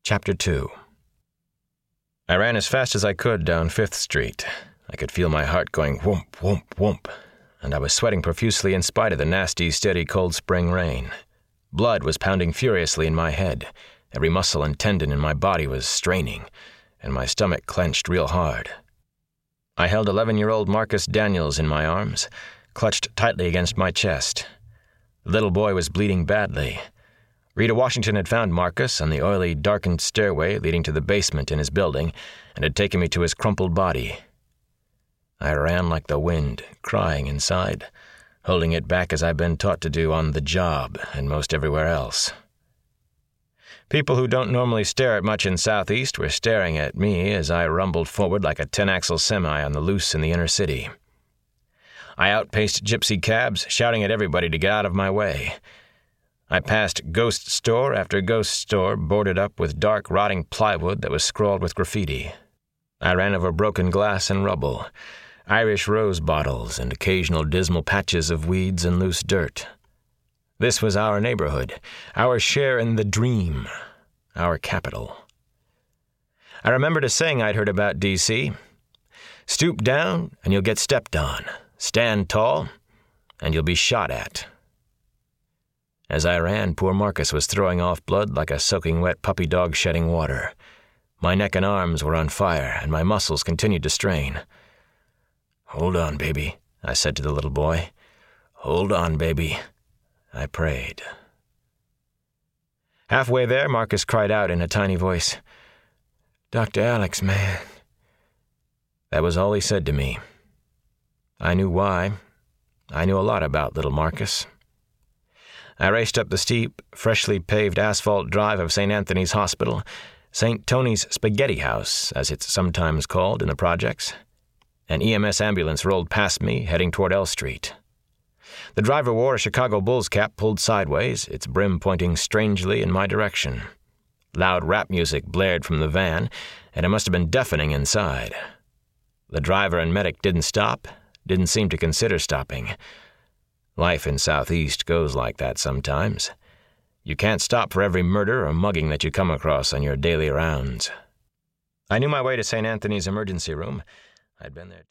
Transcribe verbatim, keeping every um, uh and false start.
Chapter two. I ran as fast as I could down Fifth Street. I could feel my heart going whoomp, whoomp, whoomp, and I was sweating profusely in spite of the nasty, steady, cold spring rain. Blood was pounding furiously in my head. Every muscle and tendon in my body was straining, and my stomach clenched real hard. I held eleven-year-old Marcus Daniels in my arms, clutched tightly against my chest. The little boy was bleeding badly. Rita Washington had found Marcus on the oily, darkened stairway leading to the basement in his building and had taken me to his crumpled body. I ran like the wind, crying inside, holding it back as I'd been taught to do on the job and most everywhere else. People who don't normally stare at much in Southeast were staring at me as I rumbled forward like a ten-axle semi on the loose in the inner city. I outpaced gypsy cabs, shouting at everybody to get out of my way. I passed ghost store after ghost store boarded up with dark, rotting plywood that was scrawled with graffiti. I ran over broken glass and rubble, Irish rose bottles and occasional dismal patches of weeds and loose dirt. This was our neighborhood, our share in the dream, our capital. I remembered a saying I'd heard about D C Stoop down and you'll get stepped on. Stand tall and you'll be shot at. As I ran, poor Marcus was throwing off blood like a soaking wet puppy dog shedding water. My neck and arms were on fire, and my muscles continued to strain. "Hold on, baby," I said to the little boy. "Hold on, baby," I prayed. Halfway there, Marcus cried out in a tiny voice, "Doctor Alex, man." That was all he said to me. I knew why. I knew a lot about little Marcus. I raced up the steep, freshly paved asphalt drive of Saint Anthony's Hospital, Saint Tony's Spaghetti House, as it's sometimes called in the projects. An E M S ambulance rolled past me, heading toward L Street. The driver wore a Chicago Bulls cap pulled sideways, its brim pointing strangely in my direction. Loud rap music blared from the van, and it must have been deafening inside. The driver and medic didn't stop, didn't seem to consider stopping. Life in Southeast goes like that sometimes. You can't stop for every murder or mugging that you come across on your daily rounds. I knew my way to Saint Anthony's emergency room. I'd been there.